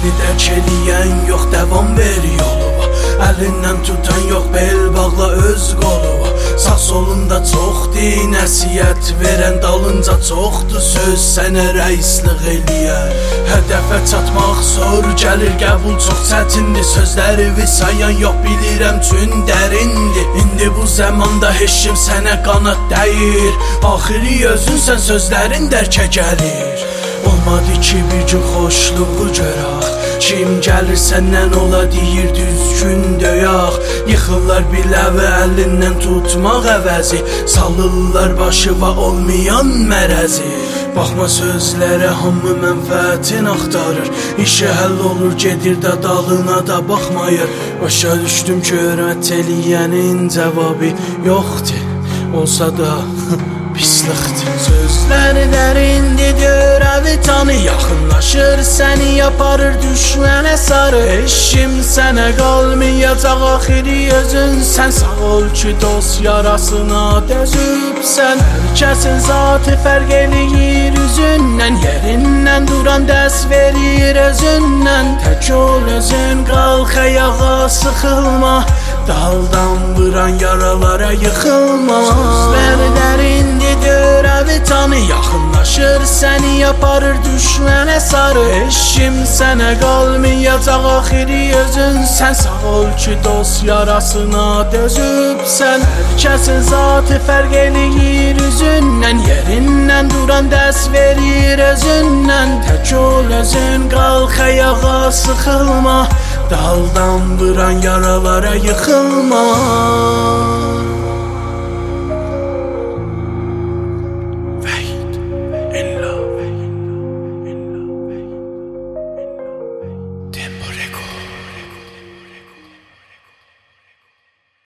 Səni dərk eləyən yox, davam ver yoluma. Əlindən tutan yox, bel bağla öz qoluma. Sağ solunda çoxdur nəsiyyət verən, dalınca çoxdur söz sənə rəislik eləyər. Hədəfə çatmaq zor gəlir, qəbul çox çətindir. Sözləri sayan yox, bilirəm çün dərindir. İndi bu zamanda heç kim sənə qanad dəyir. Axiri özünsən, sözlərin dərkə gəlir. Olmadı ki bir gün xoşluğu görək. Kim gəlir səndən ola deyir düzgün döyək. Yıxırlar biləvi əlindən tutmaq əvəzi, salırlar başıva olmayan mərəzi. Baxma sözlərə, hamı mənfəətin axtarır. İşi həll olur, gedir də dalına da baxmayır. Başa düşdüm ki hörmət eləyənin cavabı yoxdur, olsa da pislikdir. Sözləri dərindir, görəvi tanı, yaxınlaşır səni aparır düşmənə sarı. Heç kim sənə qalmayacaq, axiri özünsən. Sağ ol ki dost yarasına dözübsən. Hər kəsin zatı fərq eləyir üzündən, yerindən duran dəst verir özündən. Tək ol özün, qalx ayağa, sıxılma, daldan vuran yaralara yıxılma. Sözləri dərindir, görəvi tanı, yaxınlaşır səni aparır düşmənə sarı. Heç kim sənə qalmayacaq, axiri özünsən. Sağ ol ki dost yarasına dözübsən. Hər kəsin zatı fərq eləyir üzündən, yerindən duran dəst verir özündən. Tək ol özün, qalx ayağa, sıxılma, daldan vuran yaralara yıxılma.